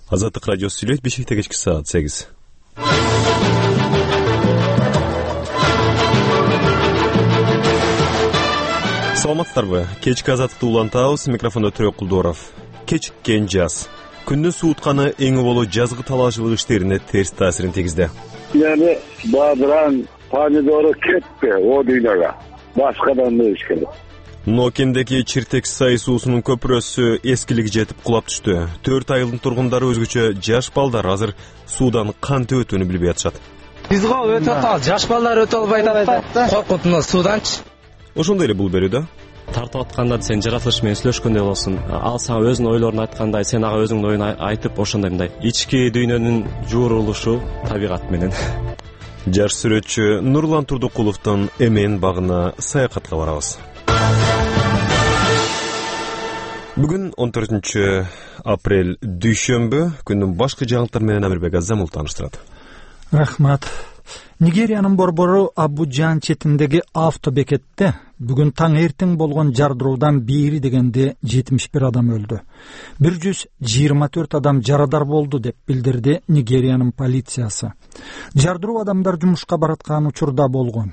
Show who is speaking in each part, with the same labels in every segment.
Speaker 1: Азаттык радиосу сүйлөйт, Бишкекте кечки саат 8. Саламаттарбы? Кечки Азаттыкты улантабыз, микрофондо Төрөк Кулдоров. Кечиккен жаз. Күндүн суутканы эң боло жазгы талашчылык иштерине терс таасирин тийгизди.
Speaker 2: Yani badran, помидору кетти о дүйнөгө. Башкадан да иш керек.
Speaker 1: Нокендеги Чиртек Сай суусунун көпүрөсү эскилиги жетип кулап түштү. 4 айылдын тургундары өзгөчө жаш балдар азыр суудан кантип өтүүнү билбей атышат.
Speaker 3: Бизге өтө атат, жаш балдар өтө албай атат. Коркутуп сууданчы.
Speaker 1: Ошондой эле бул берүүдө
Speaker 4: тартып атканда сен жаратылыш менен сүйлөшкөндөй болосуң. Ал сага өзүнүн ойлорун айткандай, сен ага өзүңдүн оюн айтып, ошондой мындай ички дүйнөнүн жуурулушу табигат менен.
Speaker 1: Жаш сүрөтчү Нурлан Турдукуловдун Эмен багына саякатка барабыз. Бүгүн 14 апрель дүйшөмбү, күндүн башкы жаңылыктары менен Амирбек Азамов тааныштырат.
Speaker 5: Рахмат. Нигериянын борбору Абуджан четиндеги автобекетте бүгүн таң эртең болгон жардыруудан бери дегенде 71 адам өлдү. 124 адам жарадар болду деп билдирди Нигериянын полициясы. Жардыруу адамдар жумушка бараткан учурда болгон.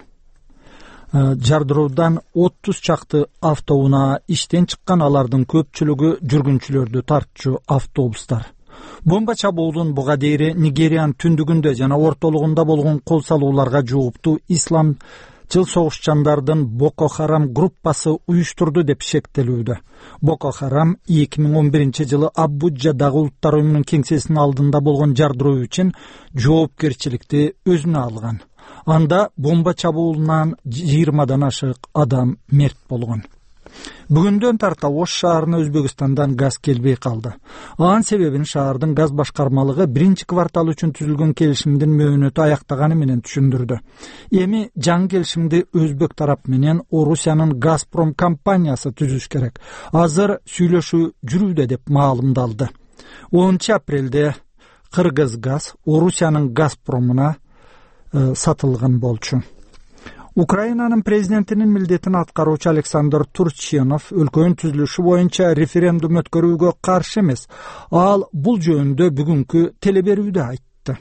Speaker 5: Жардыруудан 30 чакты автоунаа иштен чыккан, алардын көпчүлүгү жүргүнчүлөрдү тартчу автобустар. Бомба чабуулун буга дейри Нигериянын түндүгүндө жана ортолугунда болгон кол салууларга жооптуу исламчыл согушчандардын Боко Харам группасы уюштурду деп шектелүүдө. Боко Харам 2011 жылы Абуджадагы улуттар уюмунун кеңсесинин алдында болгон жардыруу үчүн жоопкерчиликти өзүнө алган. Анда бомба чабуулунан 20дан ашык адам мерт болгон. Бүгүндөн тарта Ош шаарына Өзбекстандан газ келбей калды. Анын себебин шаардын газ башкармалыгы 1-квартал үчүн түзүлгөн келишимдин мөөнөтү аяктаганы менен түшүндүрдү. Эми жаңы келишимди Өзбек тарап менен Орусиянын Газпром компаниясы түзүш керек. Азыр сүйлөшүү жүрүүдө деп маалымдалды. 10 апрелде Кыргызгаз Орусиянын Газпромуна сатылган болчу. Украинанын президентинин милдетин аткаруучу Александр Турчинов өлкөнүн түзүлүшү боюнча референдум өткөрүүгө каршы эмес. Ал бул жөнүндө бүгүнкү телеберүүдө айтты.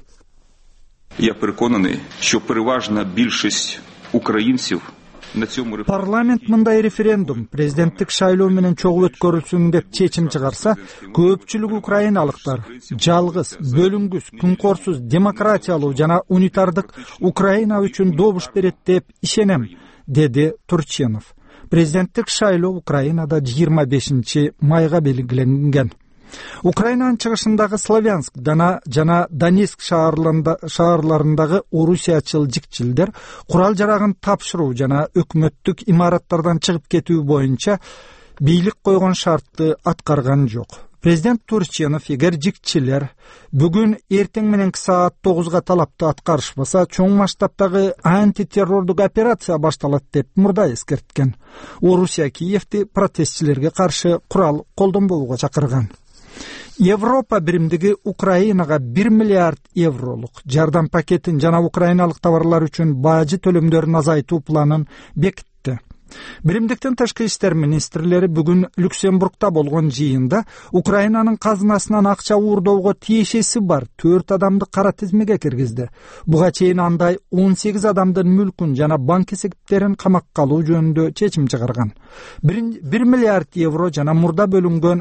Speaker 6: Я переконаний, що переважна більшість українців на цьому
Speaker 5: Парламент мындай референдум президенттик шайлоо менен чогуу өткөрүлсүн деп чечим чыгарса, көпчүлүк украиналыктар жалгыз, бөлүнгүс, күнкорсуз, демократиялуу жана унитардык Украина үчүн добуш берет деп ишенем, деди Турчинов. Президенттик шайлоо Украинада 25 майга белгиленген. Украинанын чыгышындагы Славянск жана Донецк шаарларындагы орусиячыл жикчилдер курал жарагын тапшыруу жана өкмөттүк имараттардан чыгып кетүү боюнча бийлик койгон шартты аткарган жок. Президент Турчинов эгер жикчилер бүгүн эртең мененки саат 9га талапты аткарышпаса, чоң масштабтагы антитеррордук операция башталат деп мурда эскерткен. Орусия Киевти протестчилерге каршы курал колдонбоого чакырган. Европа биримдиги Украинага 1 миллиард евролук жардам пакетин жана украиналык товарлар үчүн бажы төлөмдөрүн азайтуу планын бекитти. Биримдиктин тышкы иштер министрлери бүгүн Люксембургда болгон жыйында Украинанын казынасынан акча уурдоого тиешеси бар 4 адамды кара тизмеге киргизди. Буга чейин андай 18 адамдын мүлкүн жана банк эсептерин камакка алуу жөнүндө чечим чыгарган. 1 миллиард евро жана мурда бөлүнгөн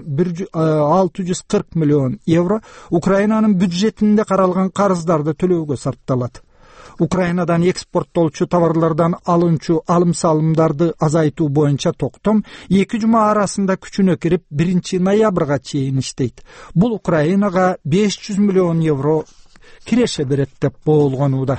Speaker 5: 640 миллион евро Украинанын бюджетинде каралган карыздарды төлөөгө сарпталат. Украинадан экспорттолчу товарлардан алынчу алым-салымдарды азайтуу боюнча токтом 2 жума арасында күчүнө кирип 1 ноябрга чейин иштейт. Бул Украинага 500 миллион евро киреше берет деп болгонууда.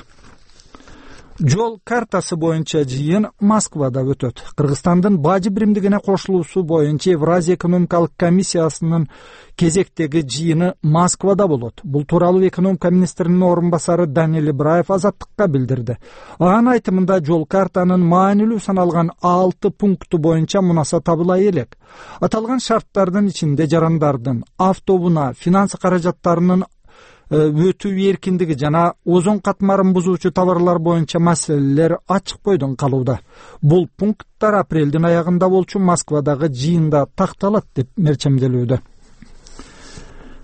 Speaker 5: Жол картасы боюнча жыйын Москвада өтөт. Кыргызстандын бажы биримдигине кошулуусу боюнча Евразия экономикалык комиссиясынын кезектеги жыйыны Москвада болот. Бул тууралуу экономика министринин орун басары Даниил Ибраев Азаттыкка билдирди. Анын айтымында жол картанын маанилүү саналган 6 пункту боюнча мунаса табыла элек. Аталган шарттардын ичинде жарандардын автобуна финанс каражаттарынын өтүү эркиндиги жана озон катмарын бузуучу товарлар боюнча маселелер ачык бойдон калууда. Бул пункттар апрелдин аягында болчу Москвадагы жыйында такталат деп мерчемделүүдө.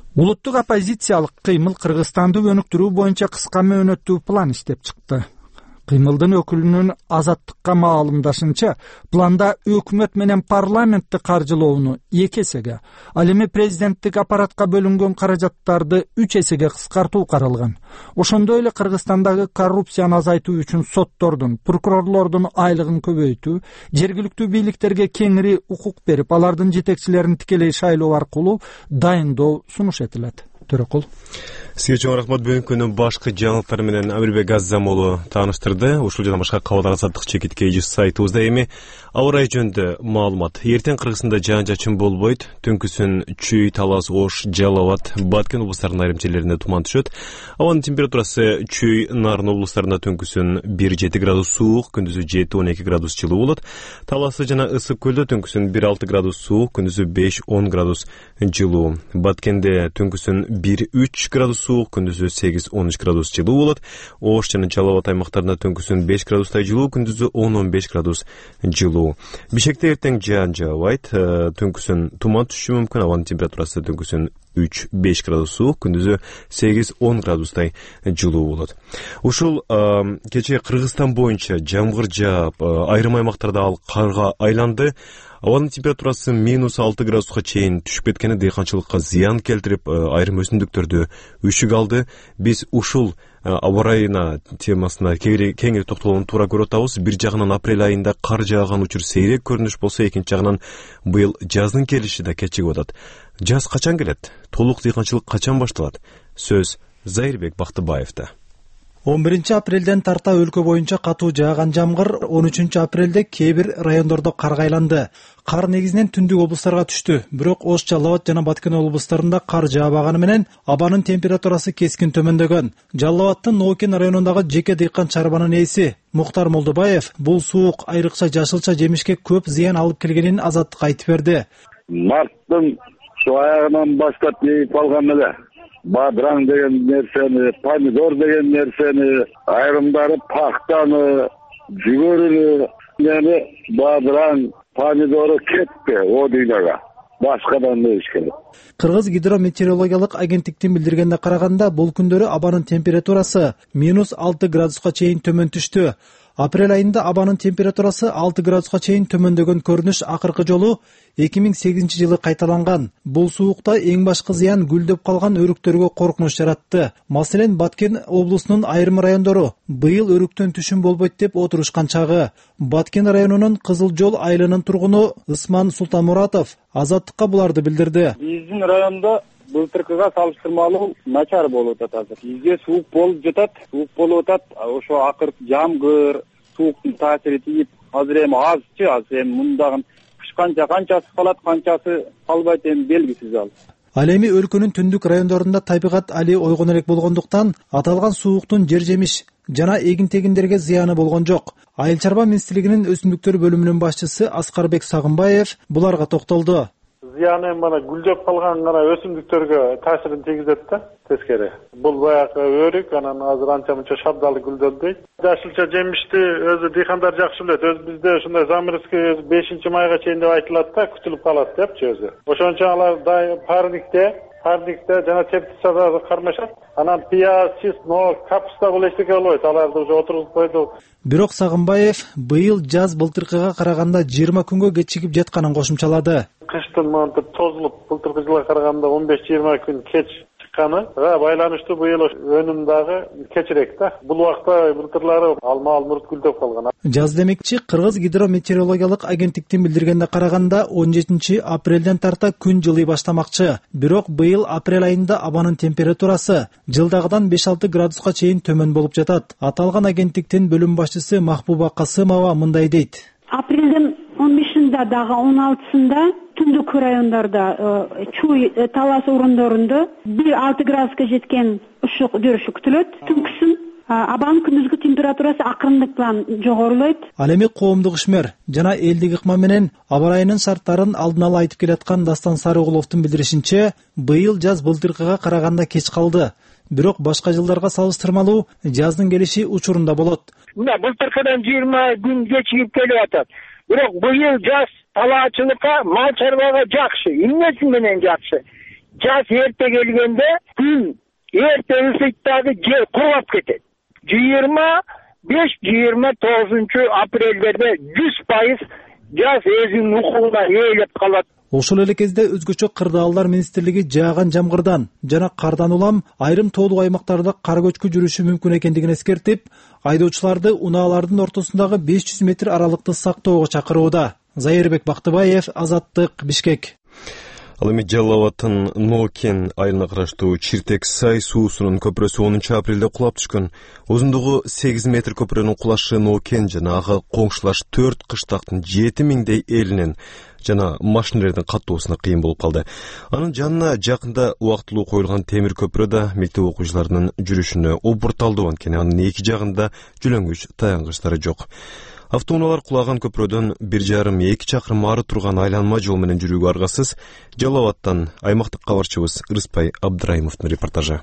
Speaker 5: Улуттук оппозициялык кыймыл Кыргызстанды өнүктүрүү боюнча кыска мөөнөттүү план иштеп чыкты. Кыймылдын өкүлүнүн Азаттыкка маалымдашынча, планда өкмөт менен парламентти каржылоону 2 эсеге, ал эми президенттик аппаратка бөлүнгөн каражаттарды 3 эсеге кыскартуу каралган. Ошондой эле Кыргызстандагы коррупцияны азайтуу үчүн соттордун, прокурорлордун айлыгын көбөйтүү, жергиликтүү бийликтерге кеңири укук берип, алардын жетекчилерин тикелей шайлоо аркылуу дайындоо сунуш этилет. Төрөкул.
Speaker 1: Сизге чоң рахмат. Бүгүнкүнүн башкы жаңылыктары менен Амирбек Аззамолу тааныштырды. Ушул жана башка кабар азаттык чекитке сайтыбызда эми аба ырайы жөнүндө маалымат. Эртең Кыргызстанда жаан-чачын болбойт. Түнкүсүн Чүй, Талас, Ош, Жалал абад, Баткен облустарынын айрым жерлеринде туман түшөт. Абанын температурасы Чүй, Нарын облустарында түнкүсүн 1-7 градус суук, күндүзү 7-12 градус жылуу болот. Таласы жана Ысык көлдө түнкүсүн 1-6 градус суук, күндүзү 5-10 градус жылуу. Баткенде түнкүсүн 1-3 градус суук, күндүзү 8-13 градус жылуу болот. Ош жана Жалал абад аймактарында түнкүсүн 5 градустай жылуу, күндүзү 10-15 градус жылуу. Бишкекте эртең жаан жаабайт, түнкүсүн туман түшүшү мүмкүн. Абанын температурасы түнкүсүн 3-5 градус суук, күндүзү 8-10 градустай жылуу болот. Ушул кече Кыргызстан боюнча жамгыр жаап, айрым аймактарда ал карга айланды. Абанын температурасы -6 градуска чейин түшүп кеткени дыйканчылыкка зыян келтирип, айрым өсүмдүктөрдү үшүк алды. Биз ушул аба ырайына темасына кеңири токтолууну туура көрүп атабыз. Бир жагынан апрель айында кар жааган учур сейрек көрүнүш болсо, экинчи жагынан быйыл жаздын келиши да кечигип атат. Жаз качан келет? Толук дыйканчылык качан башталат? Сөз Зайырбек Бактыбаевда.
Speaker 5: 11 апрелден тарта өлкө боюнча катуу жааган жамгыр 13 апрелде кээ бир райондордо карга айланды. Кар негизинен түндүк облустарга түштү, бирок Ош, Жалал абад жана Баткен облустарында кар жаабаганы менен абанын температурасы кескин төмөндөгөн. Жалал абадтын Ноокин районундагы жеке дыйкан чарбанын ээси Мухтар Молдобаев бул суук айрыкча жашылча жемишке көп зыян алып келгенин Азаттыкка айтып берди.
Speaker 2: Марттын аягынан баштап жейип алган эле. Бадыраң деген нерсени, помидор деген нерсени, айрымдары пактаны, жүгөрүнү, бадыраң, помидору кетпи о дүйнөгө. Башкадан да иш керек.
Speaker 5: Кыргыз гидрометеорологиялык агенттиктин билдиргенине караганда, бул күндөрү абанын температурасы -6 градуска чейин төмөн түштү. Апрель айында абанын температурасы 6 градуска чейин төмөндөгөн көрүнүш акыркы жолу 2008 жылы кайталанган. Бул суукта эң башкы зыян гүлдөп калган өрүктөргө коркунуч жаратты. Маселен, Баткен облусунун айрым райондору быйыл өрүктөн түшүм болбойт деп отурушкан чагы. Баткен районунун Кызыл жол айылынын тургуну Ысман Султанмуратов Азаттыкка буларды билдирди.
Speaker 7: Биздин райондо былтыркыга салыштырмалуу начар болуп атат азыр. Бизге суук болуп жатат, ошо акыркы жамгыр, сууктун таасири тийип, азыр эми азыр эми мундагы кыш канчасы калат, канчасы калбайт, эми белгисиз ал.
Speaker 5: Ал эми өлкөнүн түндүк райондорунда табигат али ойгон элек болгондуктан аталган сууктун жер жемиш жана эгин-тегиндерге зыяны болгон жок. Айыл чарба министрлигинин өсүмдүктөр бөлүмүнүн башчысы Аскарбек Сагынбаев буларга токтолду.
Speaker 8: Зыяны мана гүлдөп калган гана өсүмдүктөргө таасирин тийгизет да, тескери. Бул баягы өрүк, анан азыр анча-мынча шабдалы гүлдөлдөйт. Жашылча жемишти өзү дыйкандар жакшы билет. Бизде ушундай замырыскы 5-майга чейин деп айтылат да, күтүлүп калат депчи өзү. Ошон үчүн алар парникте жана теплицада кармашат. Анан пияз, капуста бул эчтеке болбойт. Аларды уже отургузуп койдук.
Speaker 5: Бирок Сагынбаев быйыл жаз былтыркыга караганда 20 күнгө кечигип жатканын кошумчалады.
Speaker 8: Кыштын монтип тозулуп, былтыркы жылга караганда 15-20 күн кеч чыкканы байланыштуу быйыл өнүм дагы кечирээк да. Бул убакта былтырлары алма-алмурт гүлдөп калган.
Speaker 5: Жаз демекчи, Кыргыз гидрометеорологиялык агенттиктин билдиргенине караганда 17 апрелден тарта күн жылый баштамакчы. Бирок быйыл апрель айында абанын температурасы жылдагыдан 5-6 градуска чейин төмөн болуп жатат. Аталган агенттиктин бөлүм башчысы Махбуба Касымова мындай дейт.
Speaker 9: Апрелдин 15-ында дагы 16-сында түндүк райондордо Чүй, Талас орондорунда 1-6 градуска жеткен ушук жүрүшү күтүлөт. Түнкүсүн абанын күндүзгү температурасы акырындык менен жогорулойт.
Speaker 5: Ал эми коомдук ишмер жана элдик ыкма менен аба ырайынын шарттарын алдын ала айтып келаткан Дастан Сарыгуловдун билдиришинче, быйыл жаз былтыркыга караганда кеч калды. Бирок башка жылдарга салыштырмалуу жаздын келиши учурунда болот.
Speaker 10: Мына былтыркыдан 20 күн кечигип келип атат. Бирок быйыл жаз талаачылыкка, мал чарбага жакшы, эмнеси менен жакшы? жаз эрте келгенде күн эрте ысыйт дагы жер кургап кетет. 25-29 апрелдерде 100% жаз өзүнүн укугуна ээлеп калат.
Speaker 5: Ошол эле кезде өзгөчө кырдаалдар министрлиги жааган жамгырдан жана кардан улам айрым тоолуу аймактарда кар көчкү жүрүшү мүмкүн экендигин эскертип, айдоочуларды унаалардын ортосундагы 500 метр аралыкты сактоого чакырууда. Зайырбек Бактыбаев, Азаттык, Бишкек.
Speaker 1: Ал эми Жалал Абадтын Нокен айылына караштуу Чиртек Сай суусунун көпүрөсү 10 апрелде кулап түшкөн. Узундугу 8 метр көпүрөнүн кулашы Нокен жана ага коңшулаш 4 кыштактын 7000дей элинен жана машинелердин каттоосуна кыйын болуп калды. Анын жанына жакында убактылуу коюлган темир көпүрө да мектеп окуучуларынын жүрүшүнө обурталдуу, анткени анын эки жагында жүлөңүч таянгычтары жок. Автоунаалар кулаган көпүрөдөн 1,5-2 чакырым ары турган айланма жол менен жүрүүгө аргасыз. Жалал Абадтан аймактык кабарчыбыз Рыспай Абдрайымовдун репортажы.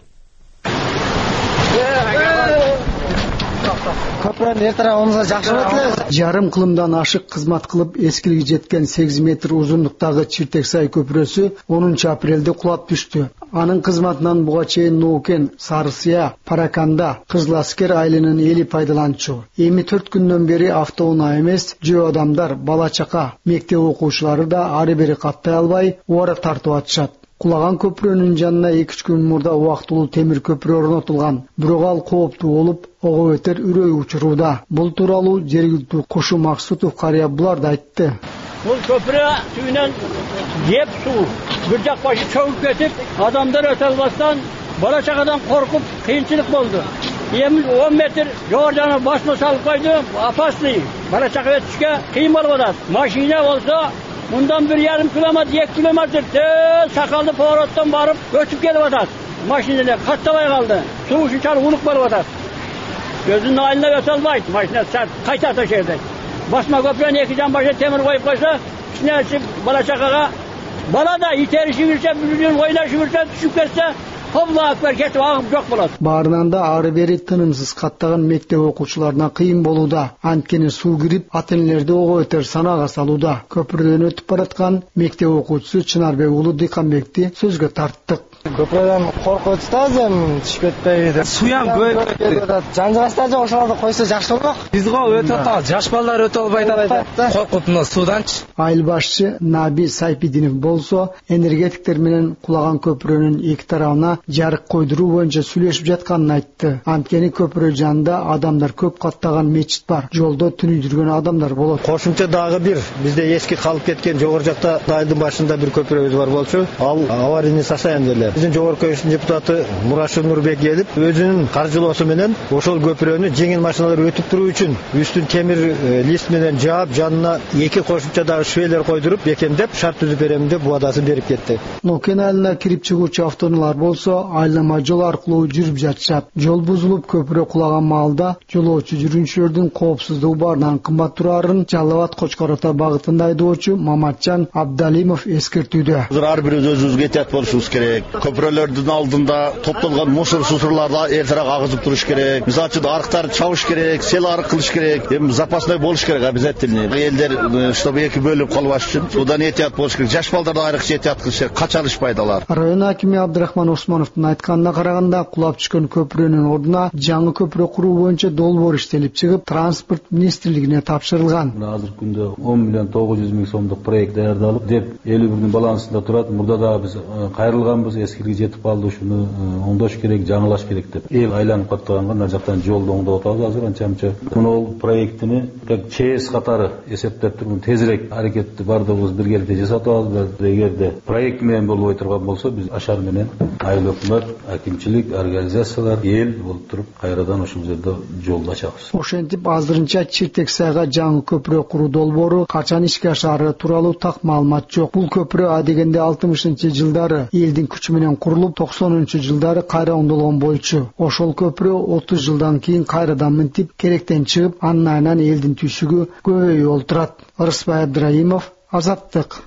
Speaker 3: Көпүрөнү эртерээк жакшы болот эле.
Speaker 11: Жарым кылымдан ашык кызмат кылып эскилиги жеткен 8 метр узундуктагы Чиртек Сай көпүрөсү 10 апрелде кулап түштү. Анын кызматынан буга чейин Нокен, Сарысыя, Параканда, Кызыл Аскер айылынын эли пайдаланчу. Эми 4 күндөн бери автоунаа эмес, жөө адамдар, бала чака, мектеп окуучулары да ары бери каттай албай, убара тартып атышат. Кулаган көпүрөнүн жанына 2-3 күн мурда убактылуу темир көпүрө орнотулган. Бирок ал кооптуу болуп, ого өтөр үрөй учуруда. Бул тууралуу жергиликтүү Кушу Максутов карыя буларды айтты.
Speaker 12: Бул көпүрө түбүнөн жеп суу бир жак башы чөгүп кетип, адамдар өтө албастан, бала чакадан коркуп, кыйынчылык болду. Эми 10 метр жогору басма салып койду, опасный. Бала чака өтүшкө кыйын болуп атат. Машина болсо bundan 1,5 kilometre, 2 kilometre sakallı porottан barıp ötüp gelip atat. Maşineler katlamaya kaldı. Su üçün çarı uluk barıp atat. Gözünün ayında öte almaydı. Maşine kaytar taşırdı. Basma köprüne 2 can başı temir koyup koysa, içine açıp bala çakağa. Bala da iteri şivirse, bülüdüğün oylar şivirse, düşüp kesse, Allahu akbar ketip ağıp жок болот.
Speaker 11: Баарынан да ары бери тынымсыз каттаган мектеп окуучуларына кыйын болууда. Анткени суу кирип, ата-энелерди ого өтөр санаага салууда. Көпүрөдөн өтүп бараткан мектеп окуучусу Чынарбек уулу Дыйканбекти сөзгө тарттык.
Speaker 3: Көпүрөдөн коркуп атабыз, түшүп кетпейби. Суян көйүп кетти. Жан-жагыста жок, ошолорду койсо жакшы болмок. Биз го өтүп атабыз, жаш балдар өтө албай атат да. Коркуп мына сууданчы.
Speaker 11: Айыл башчы Наби Сайпидинов болсо, энергетиктер менен кулаган көпүрөнүн эки тарабына жарык койдуруу боюнча сүйлөшүп жатканын айтты. Анткени көпүрө жанында адамдар көп каттаган мечит бар. Жолдо түнү жүргөн адамдар болот.
Speaker 13: Кошумча дагы бир бизде эски калып кеткен жогору жакта айылдын башында бир көпүрөбүз бар болчу. Ал аварийный состояние эле. Биздин жогорку кеңештин депутаты Мурашев Нурбек келип, өзүнүн каржылоосу менен ошол көпүрөнү жеңил машиналар өтүп туруу үчүн үстүн темир лист менен жаап, жанына 2 кошумча дагы швелер койдуруп, бекемдеп, шарт түзүп берем деп убадасын берип кетти.
Speaker 11: Нокен айылына кирип чыгуучу автоунаалар болсо, айлама жол аркылуу жүрүп жатышат. Жол бузулуп, көпүрө кулаган маалда жолоочу жүргүнчүлөрдүн коопсуздугу баарынан кымбат тураарын Жалал Абад Кочкор Ата багытында айдоочу Маматжан Абдалимов эскертүүдө.
Speaker 14: Ар бирибиз өзүбүзгө этият болушубуз керек. Көпүрөлөрдүн алдында топтолгон мусор сусурларды эртерээк агызып туруш керек. Мисалы үчүн арыктарды чабыш керек, сел арык кылыш керек. Эми запасной болуш керек обязательно. Элдер чтобы эки бөлүп калбаш үчүн судан этият болуш керек. Жаш балдар да айрыкча этият кылыш керек. Качалышпайды алар.
Speaker 11: Район акими Абдрахман Осмоновдун айтканына караганда, кулап түшкөн көпүрөнүн ордуна жаңы көпүрө куруу боюнча долбоор иштелип чыгып, транспорт министрлигине тапшырылган.
Speaker 15: Азыркы күндө 10,900,000 сомдук проект даярдалып, деп 51 балансында турат. Мурда да биз кайрылганбыз, эскилиги жетип калды, ушуну оңдош керек, жаңылаш керек деп. Эл айланып каттаганга мына жактан жолду оңдоп атабыз азыр анча-мынча. Мунул проектини ЧС катары эсептеп туруп, тезирээк аракетти бардыгыбыз биргеликте жасап атабыз. Эгерде проект менен болбой турган болсо, биз ашар менен айыл өкмөт, акимчилик, организациялар эл болуп туруп, кайрадан ушул жерде жолду ачабыз.
Speaker 11: Ошентип азырынча Чиртек Сайга жаңы көпүрө куруу долбоору качан ишке ашаары тууралуу так маалымат жок. Бул көпүрө адегенде 60-жылдары элдин күчү менен курулуп, 90-жылдары кайра оңдолгон болчу. Ошол көпүрө 30 жылдан кийин кайрадан мынтип керектен чыгып, анын айынан элдин түйшүгү көбөйүп олтурат. Рыспай Абдрайымов, Азаттык.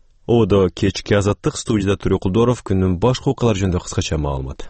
Speaker 1: Ода кечки Азаттык, студияда Төрө Кулдоров. Күндүн башка окуялары жөнүндө кыскача маалымат.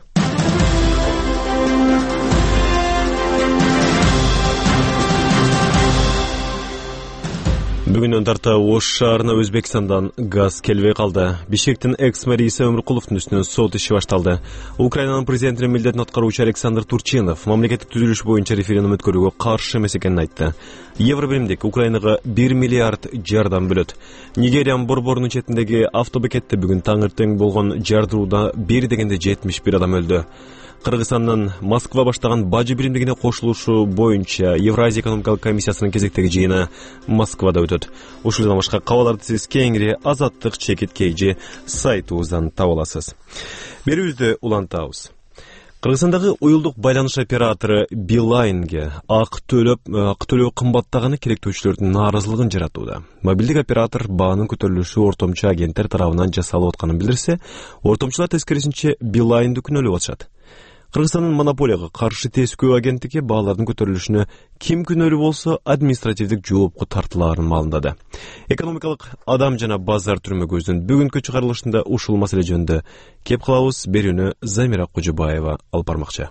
Speaker 1: Бүгүнөн тарта Ош шаарына Өзбекстандан газ келбей калды. Бишкектин экс-мэрии Өмүркуловдун үстүнөн сот иши башталды. Украинанын президентинин милдетин аткаруучу Александр Турчинов мамлекеттик түзүлүш боюнча референдум өткөрүүгө каршы эмес экенин айтты. Евробиримдик Украинага 1 миллиард жардам бөлөт. Нигериянын борборунун четиндеги автобекетте бүгүн таңертең болгон жардырууда бир дегенде 71 адам өлдү. Кыргызстандын Москва баштаган бажы биримдигине кошулушу боюнча Евразия экономикалык комиссиясынын кезектеги жыйыны Москвада өтөт. Ушулдан башка кабарларды сиз кеңири Азаттык чекит KG сайтыбыздан таба аласыз. Берүүбүздү улантабыз. Кыргызстандагы уюлдук байланыш оператору Билайнге ак төлөө кымбаттаганы керектөөчүлөрдүн нааразылыгын жаратууда. Мобилдик оператор баанын көтөрүлүшү ортомчу агенттер тарабынан жасалып атканын билдирсе, ортомчулар тескерисинче Билайнды күнөөлөп атышат. Кыргызстандын монополияга каршы тескөө агенттиги баалардын көтөрүлүшүнө ким күнөөлүү болсо административдик жоопко тартылаарын маалымдады. Экономикалык адам жана базар түрмөгүбүздүн бүгүнкү чыгарылышында ушул маселе жөнүндө кеп калабыз. Берүүнү Замира Кожубаева алып бармакчы.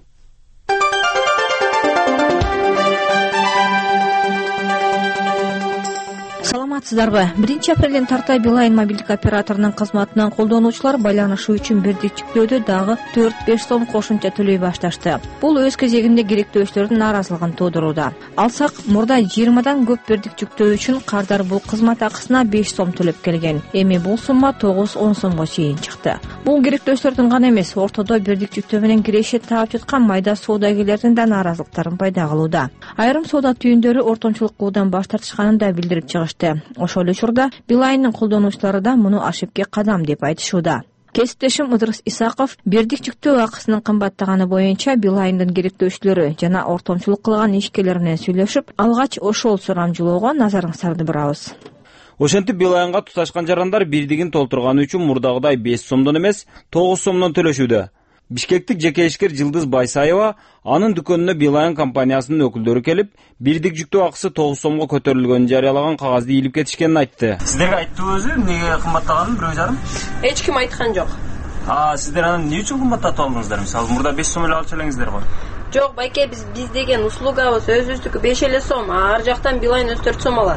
Speaker 16: Саламатсыздарбы? 1 апрелден тарта Билайн мобилдик операторунун кызматынан колдонуучулар байланышы үчүн бирдик жүктөөдө дагы 4-5 сом кошумча төлөй башташты. Бул өз кезегинде керектөөчүлөрдүн нааразылыгын туудурууда. Алсак, мурда 20дан көп бирдик жүктөө үчүн кардар бул кызмат акысына 5 сом төлөп келген. Эми бул сумма 9-10 сомго чейин чыкты. Бул керектөөчүлөрдүн гана эмес, ортодо бирдик жүктөө менен кирешет таап жаткан майда соодагерлердин да нааразылыктарын пайда кылууда. Айрым соода түйүндөрү ортомчулук кылуудан баш тартышканын да билдирип чыгышты. Ошол учурда Билайндын колдонуучулары да муну ашипке кадам деп айтышууда. Кесиптешим Ыдырыс Исаков бирдик жүктөө акысынын кымбаттаганы боюнча Билайндын керектөөчүлөрү жана ортомчулук кылган ишкерлер менен сүйлөшүп, алгач ошол сурамжылоого назарыңыздарды бурабыз.
Speaker 17: Ошентип Билайнга туташкан жарандар бирдигин толтурганы үчүн мурдагыдай 5 сомдон эмес, 9 сомдон төлөшүүдө. Бишкектик жеке ишкер Жылдыз Байсаева анын дүкөнүнө Билайн компаниясынын өкүлдөрү келип, бирдик жүктөө акысы 9 сомго көтөрүлгөнүн жарыялаган кагазды ийилип кетишкенин айтты. Сиздерге айттыбы өзү эмнеге кымбаттаганын 1,5?
Speaker 18: Эч ким айткан жок.
Speaker 17: Сиздер анын эмне үчүн кымбаттатып алдыңыздар? Мисалы, мурда 5 сом эле алчу элеңиздер го.
Speaker 18: Жок, байке, биз деген услугабыз өзүбүздүкү 5 эле сом, ар жактан Билайн 4 сом алат.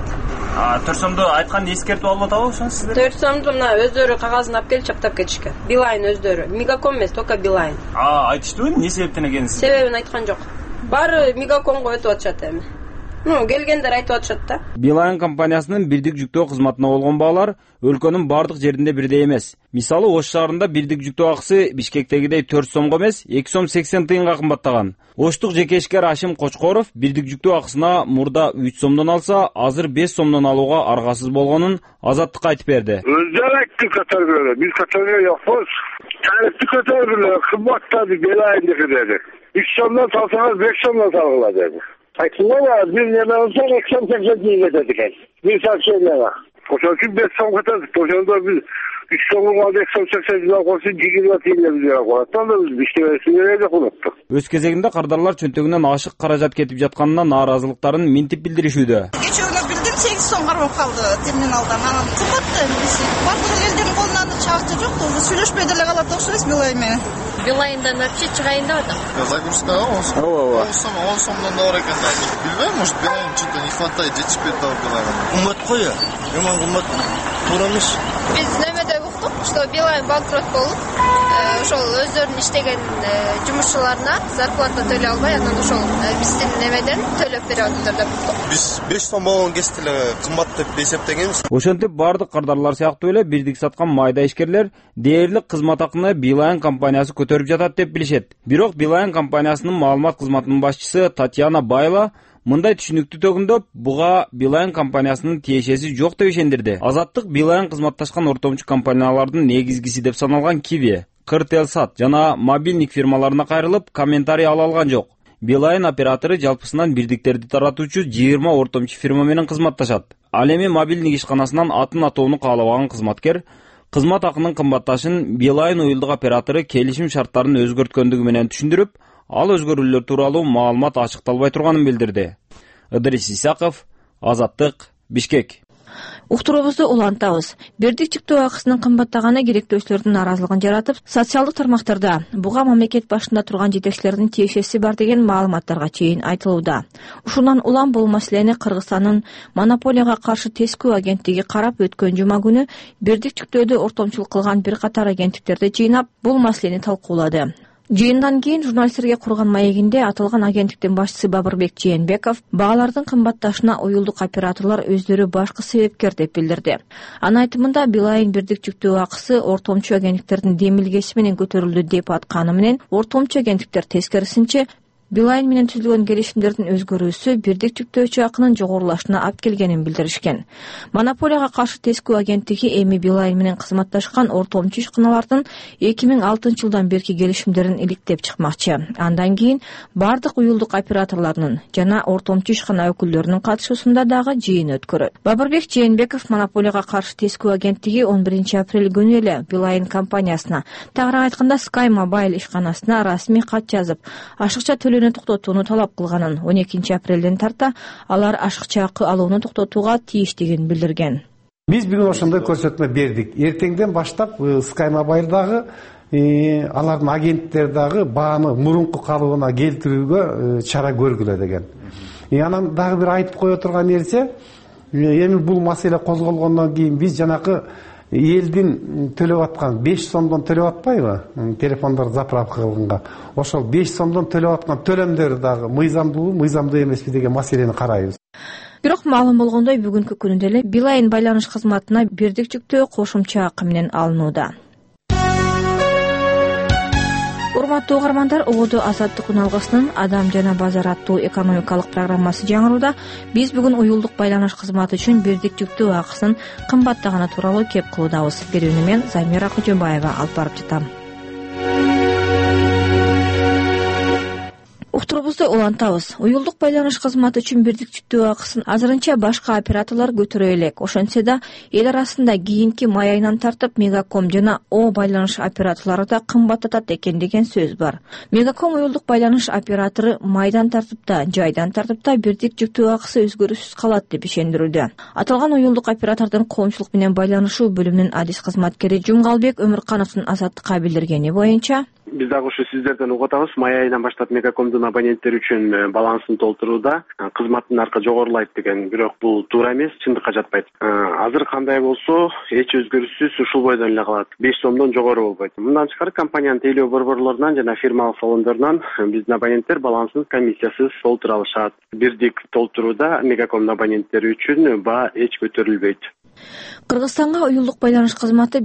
Speaker 17: 4 сомду айтканды эскертип алып атабы ошону сиздер?
Speaker 18: 4 сомду мына өздөрү кагазын алып келип чаптап кетишкен. Билайн өздөрү, Мегаком эмес, только Билайн.
Speaker 17: Айтыштыбы эмне себептен экенин?
Speaker 18: Себебин айткан жок. Баары Мегакомго өтүп атышат эми. Келгендер айтып атышат да.
Speaker 17: Билайн компаниясынын бирдик жүктөө кызматына болгон баалар өлкөнүн бардык жеринде бирдей эмес. Мисалы, Ош шаарында бирдик жүктөө акысы Бишкектегидей 4 сомго эмес, 2 сом 80 тыйынга кымбаттаган. Оштук жеке ишкер Ашим Кочкоров бирдик жүктөө акысына мурда 3 сомдон алса, азыр 5 сомдон алууга аргасыз болгонун Азаттыкка айтып берди.
Speaker 2: Өздөрү айтты көтөргөлө, биз көтөргөн жокпуз. Тарифти көтөргөлө, кымбаттады Билайн dedi. 3 сомдон салсаңыз 5 сомдон салгыла dedi. Айтсыңар, бир неме болсо 2 сом 80 тыйын кетет экен. Бир сообщениега. Ошол үчүн 5 сом кетет. Ошондо биз 3 сомго 2 сом 80 тыйын койсо 20 тыйын бизге коет. Анда биз иштебесине кылыптык.
Speaker 17: Өз кезегинде кардарлар чөнтөгүнөн ашык каражат кетип жатканына нааразылыктарын минтип билдиришүүдө.
Speaker 19: Кечөөнө билдим 8 сомго болуп калды терминалдан. Анан кымбатты. Бардык элдин колунан чакчы жок, сүйлөшпөй деле калат окшойбуз Билайн менен.
Speaker 18: Билайндан вообще чыгайын деп атам.
Speaker 19: Загрузкага 10 сомдон да бар экен. Билбейм, может Билайн что-то не хватает, жетишпейт да Билайн. Кымбат кой я. Жаман кымбат. Туура эмес.
Speaker 18: Биз немеде уктук, что Билайн банкрот болуп, ошол өздөрүнүн иштеген жумушчуларына зарплата төлөй албай, анан ошол биздин немеден төлөп берип атыптыр деп уктук.
Speaker 19: Биз 5 сом болгон кезде эле кымбат деп эсептегенбиз.
Speaker 17: Ошентип бардык кардарлар сыяктуу эле бирдик саткан майда ишкерлер дээрлик кызмат акыны Билайн компаниясы көтөрүп жатат деп билишет. Бирок Билайн компаниясынын маалымат кызматынын башчысы Татьяна Байла мындай түшүнүктүү төгүндөп, буга Билайн компаниясынын тиешеси жок деп ишендирди. Азаттык Билайн кызматташкан ортомчу компаниялардын негизгиси деп саналган Киви, Кыртелсат жана мобилник фирмаларына кайрылып, комментарий ала алган жок. Билайн оператору жалпысынан бирдиктерди таратуучу 20 ортомчу фирма менен кызматташат. Ал эми мобилник ишканасынан атын атоону каалабаган кызматкер кызмат акынын кымбатташын Билайн уюлдук оператору келишим шарттарын өзгөрткөндүгү менен түшүндүрүп, ал өзгөрүүлөр тууралуу маалымат ачыкталбай турганын билдирди. Ыдырыс Исаков, Азаттык, Бишкек.
Speaker 16: Уктуруубузду улантабыз. Бирдик жүктөө акысынын кымбаттаганы керектөөчүлөрдүн нааразылыгын жаратып, социалдык тармактарда буга мамлекет башында турган жетекчилердин тиешеси бар деген маалыматтарга чейин айтылууда. Ушундан улам бул маселени Кыргызстандын монополияга каршы тескөө агенттиги карап, өткөн жума күнү бирдик жүктөөдө ортомчулук кылган бир катар агенттиктерди жыйнап, бул маселени талкуулады. Жыйындан кийин журналисттерге курган маегинде аталган агенттиктин башчысы Бабырбек Жээнбеков баалардын кымбатташына уюлдук операторлор өздөрү башкы себепкер деп билдирди. Анын айтымында Билайн бирдик жүктөө акысы ортомчу агенттиктердин демилгеси менен көтөрүлдү деп атканы менен ортомчу агенттиктер тескерисинче Билайн менен түзүлгөн келишимдердин өзгөрүүсү бирдик жүктөөчү акынын жогорулашына алып келгенин билдиришкен. Монополияга каршы тескөө агенттиги эми Билайн менен кызматташкан ортомчу ишканалардын 2006-жылдан берки келишимдерин иликтеп чыкмакчы. Андан кийин бардык уюлдук операторлордун жана ортомчу ишкана өкүлдөрүнүн катышуусунда дагы жыйын өткөрөт. Бабырбек Жээнбеков монополияга каршы тескөө агенттиги 11 апрель күнү эле Билайн компаниясына, тагыраак айтканда Sky Mobile ишканасына расмий кат жазып, ашыкча токтотууну талап кылганын, 12 апрелден тарта алар ашыкча акы алууну токтотууга тийиштигин билдирген.
Speaker 20: Биз бүгүн ошондой көрсөтмө бердик. Эртеңден баштап Sky Mobile алардын агенттери дагы бааны мурунку калыбына келтирүүгө чара көргүлө деген. Анан дагы бир айтып кое турган нерсе, эми бул маселе козголгондон кийин биз жанакы элдин төлөп аткан 5 сомдон төлөп атпайбы? Телефондор заправка кылганга. Ошол 5 сомдон төлөп аткан төлөмдөр дагы мыйзамдуу эмеспи деген маселени карайбыз.
Speaker 16: Бирок маалым болгондой бүгүнкү күндө эле Билайн байланыш кызматына бирдик жүктөө кошумча акы менен алынууда. Урматтуу угармандар, Ободо Азаттык үналгысынын Адам жана базар аттуу экономикалык программасы жаңырууда. Биз бүгүн уюлдук байланыш кызматы үчүн бирдик жүктөө акысынын кымбаттаганы тууралуу кеп кылуудабыз. Берүүнү мен Замира Кожобаева алып барып жатам. Уктуруубузду улантабыз. Уюлдук байланыш кызматы үчүн бирдик жүктөө акысын азырынча башка операторлор көтөрө элек. Ошентсе да эл арасында кийинки май айынан тартып Мегаком жана О байланыш операторлору да кымбаттатат экен деген сөз бар. Мегаком уюлдук байланыш оператору майдан тартып да, жайдан тартып да бирдик жүктөө акысы өзгөрүүсүз калат деп ишендирүүдө. Аталган уюлдук оператордун коомчулук менен байланышуу бөлүмүнүн адис кызматкери Жумгалбек Өмүркановдун Азаттыкка билдиргени боюнча,
Speaker 21: биз дагы ушу сиздерден угуп атабыз. Май айынан баштап Мегакомдун абоненттери үчүн балансын толтурууда кызматтын наркы жогорулайт деген, бирок бул туура эмес, чындыкка жатпайт. Азыр кандай болсо, эч өзгөрүүсүз ушул бойдон эле калат. 5 сомдон жогору болбойт. Мындан тышкары компаниянын тейлөө борборлорунан жана фирмалык салондорунан биздин абоненттер балансын комиссиясыз толтура алышат. Бирдик толтурууда Мегакомдун абоненттери үчүн баа эч көтөрүлбөйт.
Speaker 16: Кыргызстанга уюлдук байланыш кызматы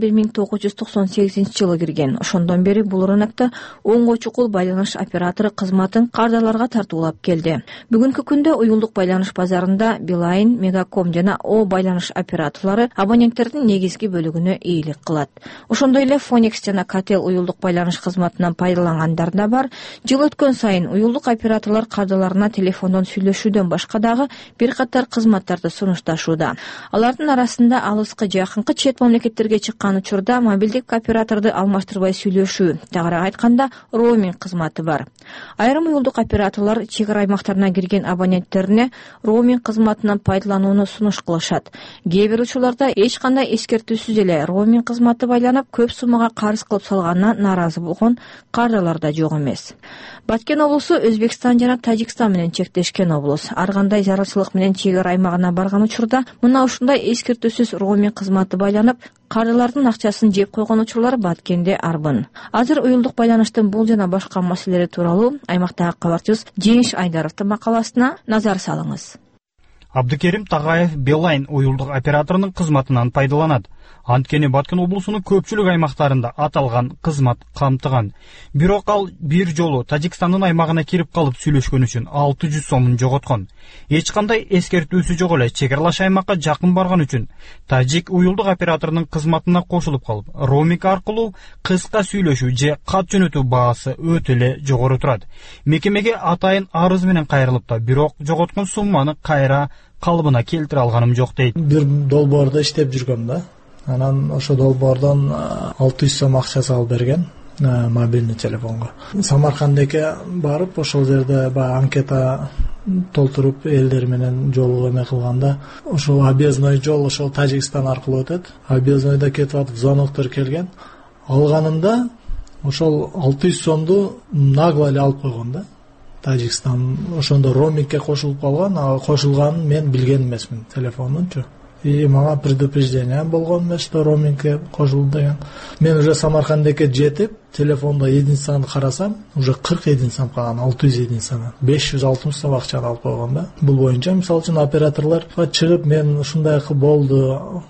Speaker 16: 1998-жылы кирген. Ошондон бери бул рынокто оңго чукул байланыш оператору кызматын кардарларга тартуулап келди. Бүгүнкү күндө уюлдук байланыш базарында Билайн, Мегаком жана О байланыш операторлору абоненттердин негизги бөлүгүнө ийгилик кылат. Ошондой эле Phoenix жана Katel уюлдук байланыш кызматынан пайдалангандар да бар. Жыл өткөн сайын уюлдук операторлор кардарларына телефондон сүйлөшүүдөн башка дагы бир катар кызматтарды сунушташууда. Алардын арасында алыскы жакынкы чет мамлекеттерге чыккан учурда мобилдик операторду алмаштырбай сүйлөшүү, тагыраак айтканда роуминг кызматы бар. Айрым уюлдук операторлор чек ара аймактарына кирген абоненттерине роуминг кызматынан пайдаланууну сунуш кылышат. Кээ бир учурларда эч кандай эскертүүсүз эле роуминг кызматы байланып, көп суммага карыз кылып салганына нааразы болгон кардарлар да жок эмес. Баткен облусу Өзбекстан жана Тажикстан менен чектешкен облус. Ар кандай зарылчылык менен чек ара аймагына барган учурда мына ушундай эскертүүсүз роуминг кызматы байланып, кардарлардын акчасын жеп койгон учурлар Баткенде арбын. Азыр уюлдук байланыштын бул жана башка маселелери тууралуу аймактагы кабарчыбыз Жеңиш Айдаровдун макаласына назар салыңыз.
Speaker 22: Абдыкерим Тагаев Билайн уюлдук операторунун кызматынан пайдаланат. Анткени Баткен облусунун көпчүлүк аймактарында аталган кызмат камтыган. Бирок ал бир жолу Тажикстандын аймагына кирип калып сүйлөшкөн үчүн 600 сомун жоготкон. Эч кандай эскертүүсү жок эле чек аралаш аймакка жакын барган үчүн тажик уюлдук операторунун кызматына кошулуп калып, роуминг аркылуу кыска сүйлөшүү же кат жөнөтүү баасы өтө эле жогору турат. Мекемеге атайын арыз менен кайрылып да, бирок жоготкон сумманы кайра калыбына келтире алганым жок дейт.
Speaker 23: Бир долбоордо иштеп жүргөм да. Анан ошо долбоордон 600 сом акча салып берген мобильный телефонго. Самаркандеке барып, ошол жерде анкета толтуруп элдер менен жолугуп эме кылганда ошол объездной жол ошол Тажикстан аркылуу өтөт. Объезднойдо кетип атып звоноктор келген. Алганымда ошол 600 сомду нагло эле алып койгон да. Тажикстан ошондо роумингке кошулуп калган, а кошулганын мен билген эмесмин телефондунчу. И мага предупреждение болгон эмес, что роумингке кошулду деген. Мен уже Самаркандке жетип, телефондо единицаны карасам, уже 40 единицам калган, 600 единицаны. 560 сом акчаны алып койгон да. Бул боюнча мисалы үчүн операторлорго чыгып мен ушундай болду,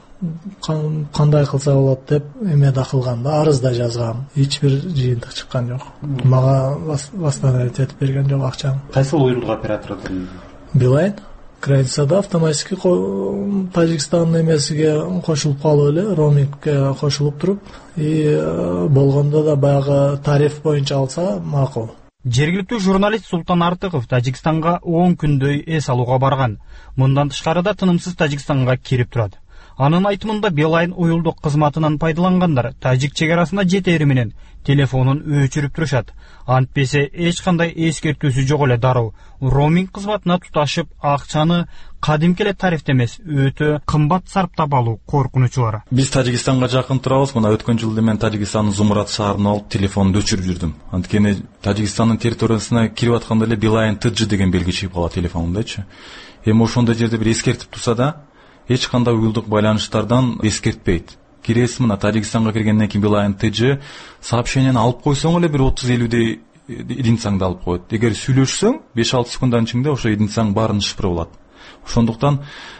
Speaker 23: кандай кылса болот деп эме да кылган да, арыз да жазгам. Эч бир жыйынтык чыккан жок. Мага восстановить этип берген жок акчаны.
Speaker 22: Кайсы уюлдук оператор?
Speaker 23: Билайн. Границада автоматически Тажикстандын эмесиге кошулуп калып эле, роумингке кошулуп туруп, и болгондо да баягы тариф боюнча алса макул.
Speaker 22: Жергиликтүү журналист Султан Артыков Тажикстанга 10 күндөй эс алууга барган. Мындан тышкары да тынымсыз Тажикстанга кирип турат. Анын айтымында Билайн уюлдук кызматынан пайдалангандар тажик чек арасына жетери менен телефонун өчүрүп турушат. Антпесе эч кандай эскертүүсү жок эле дароо роуминг кызматына туташып акчаны кадимки эле тарифте эмес, өтө кымбат сарптап алуу коркунучу бар.
Speaker 4: Биз Тажикстанга жакын турабыз. Мына өткөн жылда мен Тажикстандын Зумрат шаарына алып телефонду өчүрүп жүрдүм. Анткени Тажикстандын территориясына кирип атканда эле Билайн TG деген белги чыгып калат телефонундачы. Эми ошондой жерде бир эскертип турса да, эч кандай уюлдук байланыштардан эскертпейт. Киресиз мына Тажикстанга киргенден кийин Билайн TG сообщениени алып койсоң эле бир 30-50 единицаңды алып коет. Эгер сүйлөшсөң 5-6 секунддан ичинде ошо единицаң баарын шифр болот. Ошондуктан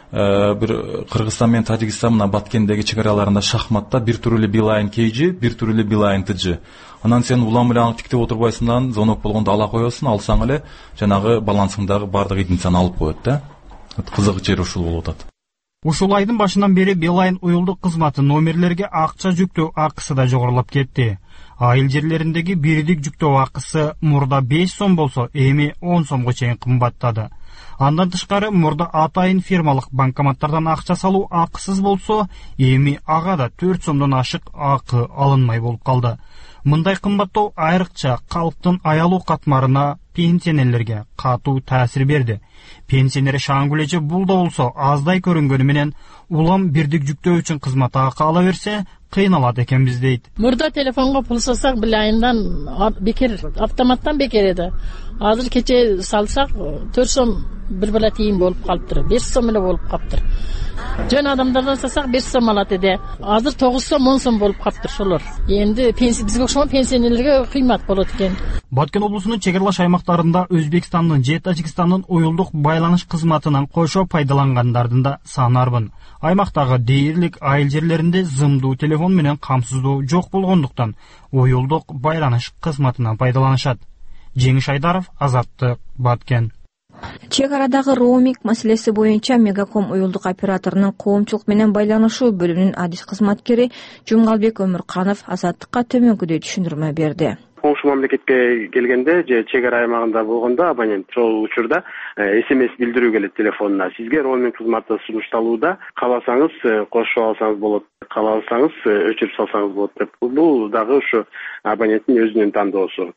Speaker 4: бир Кыргызстан менен Тажикстан мына Баткендеги чек араларында шахматта бир тур эле Билайн KG, бир тур эле Билайн TG. Анан сен улам эле аны тиктеп отурбайсың, звонок болгондо ала коесуң, алсаң эле жанагы балансыңдагы бардык единицаны алып коет да. Кызык жери ушул болуп атат.
Speaker 22: Ушул айдын башынан бери Билайн уюлдук кызматы номерлерге акча жүктөө акысы да жогорулап кетти. Айыл жерлериндеги бирдик жүктөө акысы мурда 5 сом болсо, эми 10 сомго чейин кымбаттады. Андан тышкары мурда атайын фирмалык банкоматтардан акча салуу акысыз болсо, эми ага да 4 сомдон ашык акы алынмай болуп калды. Мындай кымбаттоо айрыкча калктын аялуу катмарына, пенсионерлерге катуу таасир берди. Пенсионер Шаңгүлечи бул да болсо аздай көрүнгөнү менен улам бирдик жүктөө үчүн кызмат акы ала берсе кыйналат экенбиз дейт.
Speaker 6: Мурда телефонго пул салсак Билайндан бекер, автоматтан бекер эди. Азыр кече салсак 4 сом бир бала тийин болуп калыптыр. 5 сом эле болуп калыптыр. Жөн адамдардан салсак 5 сом алат эди. Азыр 9 сом 10 сом болуп калыптыр шолор. Энди бизге окшогон пенсионерлерге кыймат болот экен.
Speaker 22: Баткен облусунун чек аралаш аймактарында Өзбекстандын же Тажикстандын уюлдук байланыш кызматынан кошо пайдалангандардын да саны арбын. Аймактагы дээрлик айыл жерлеринде зымдуу телефон менен камсыздоо жок болгондуктан уюлдук байланыш кызматынан пайдаланышат. Жеңиш Айдаров, Азаттык, Баткен.
Speaker 16: Чек арадагы роуминг маселеси боюнча Мегаком уюлдук операторунун коомчулук менен байланышуу бөлүмүнүн адис кызматкери Жумгалбек Өмүрканов Азаттыкка төмөнкүдөй түшүндүрмө берди.
Speaker 21: Коңшу мамлекетке келгенде же чек ара аймагында болгондо абонент ошол учурда SMS билдирүү келет телефонуна. Сизге роуминг кызматы сунушталууда, кааласаңыз кошуп алсаңыз болот, кааласаңыз өчүрүп салсаңыз болот деп. Бул дагы ушу абоненттин өзүнүн тандоосу.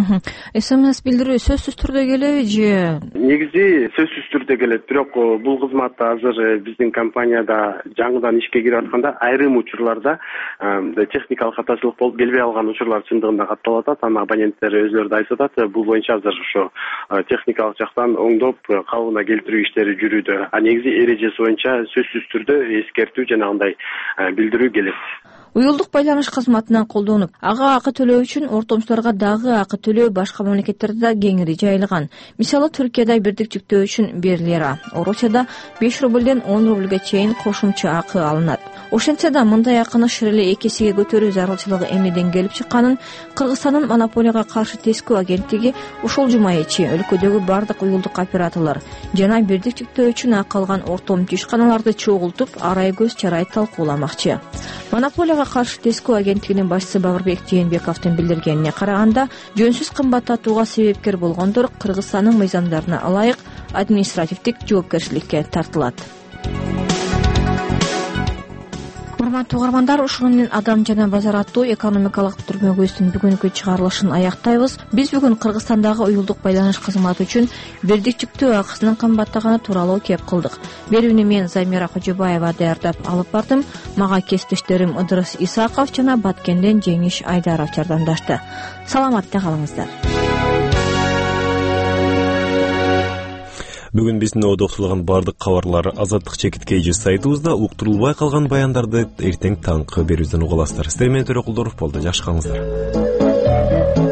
Speaker 16: SMS билдирүү сөзсүз түрдө келеби же?
Speaker 21: Негизи сөзсүз түрдө келет, бирок бул кызмат азыр биздин компанияда жаңыдан ишке кирип атканда айрым учурларда техникалык катачылык болуп келбей алган учурлар чындыгында катталып атат. Аны абоненттер өзлөрү да айтып атат. Бул боюнча азыр ошо техникалык жактан оңдоп калыбына келтирүү иштери жүрүүдө. А негизи эрежеси боюнча сөзсүз түрдө эскертүү жанагындай билдирүү келет.
Speaker 16: Уюлдук байланыш кызматынан колдонуп, ага акы төлөө үчүн ортомчуларга дагы акы төлөө башка мамлекеттерде да кеңири жайылган. Мисалы Түркияда бирдик жүктөө үчүн 1 лира, Орусияда 5 рубльден 10 рубльге чейин кошумча акы алынат. Ошентсе да мындай акыны ширеле 2 эсеге көтөрүү зарылчылыгы эмнеден келип чыкканын Кыргызстандын монополияга каршы тескөө агенттиги ушул жума ичи өлкөдөгү бардык уюлдук операторлор жана бирдик жүктөө үчүн акы алган ортомчу ишканаларды чогултуп, арай көз чарай талкууламакчы. Монополияга каршы тескөө агенттигинин башчысы Бабырбек Жээнбековдун билдиргенине караганда, жөнсүз кымбаттатууга себепкер болгондор Кыргызстандын мыйзамдарына ылайык административдик жоопкерчиликке тартылат. урматтуу угармандар, ушуну менен Адам жана базар аттуу экономикалык түрмөгүбүздүн бүгүнкү чыгарылышын аяктайбыз. Биз бүгүн Кыргызстандагы уюлдук байланыш кызматы үчүн бирдикчиктүү акысынын кымбаттаганы тууралуу кеп кылдык. Берүүнү мен Замира Кожобаева даярдап алып бардым. Мага кесиптештерим Ыдырыс Исаков жана Баткенден Жеңиш Айдаров жардамдашты. Саламатта калыңыздар.
Speaker 1: Бүгүн биздин одоктулган бардык кабарлар Азаттык чекит KG сайтыбызда, уктурулбай калган баяндарды эртең таңкы берүүбүздөн уга аласыздар. Сиздер менен Төрөкулдоров болду. Жакшы калыңыздар.